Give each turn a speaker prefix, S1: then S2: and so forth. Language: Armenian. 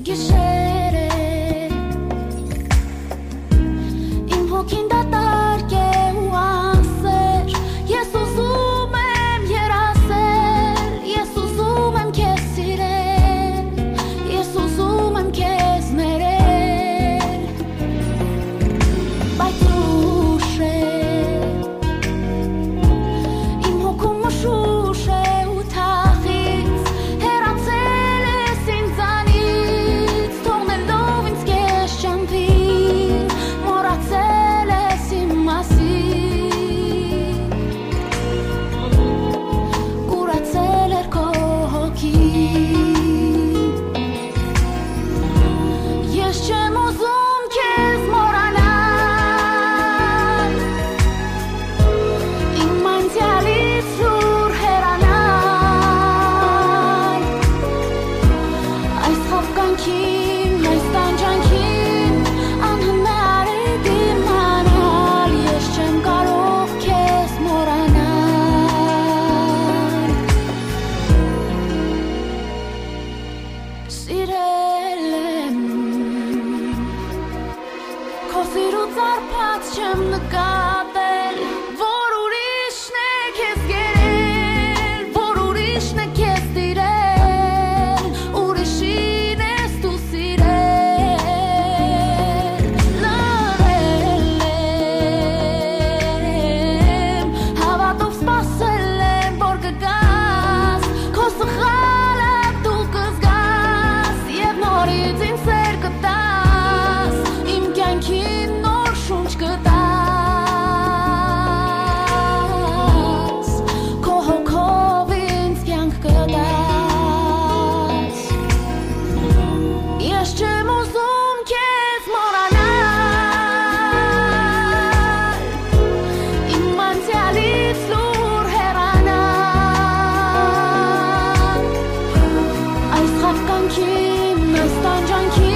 S1: գիշերը իմ հոգին դատարկ է ու անսեր ես ուզում եմ երասել ես ուզում եմ քեզ սիրել ես ուզում եմ քեզ ներել բայց ուշ է իմ հոգում մշուշ է ու թախից հեռացել ես ինձանից թողնելով ինձ քեզ ճամփին մոռացել ես իմ մասին կուրացել էր քո հոգին ես չեմ ուզում քեզ մոռանալ իմ անցյալից դուր հեռանալ այս խաբկանքին այս տանջանքին անհնար է դիմանալ ես չեմ կարող քեզ մոռանալ սիրել եմ քո սիրուց արփած չեմ նկատել որ ուրիշն է քեզ կերել որ ուրիշն է քեզ տիրել ուրիշին ես դու սիրել լռել եմ հավատով սպասել եմ որ կգաս քո սխալը դու կզգաս և նորից ինձ սեր կտաս իմ կյանքին նոր շունչ կտաս քո հոգով ինձ կյանք կտաս ես չեմ ուզում քեզ մոռանալ իմ անցյալից դուր հեռանալ այս խաբկանքին այս տանջանքին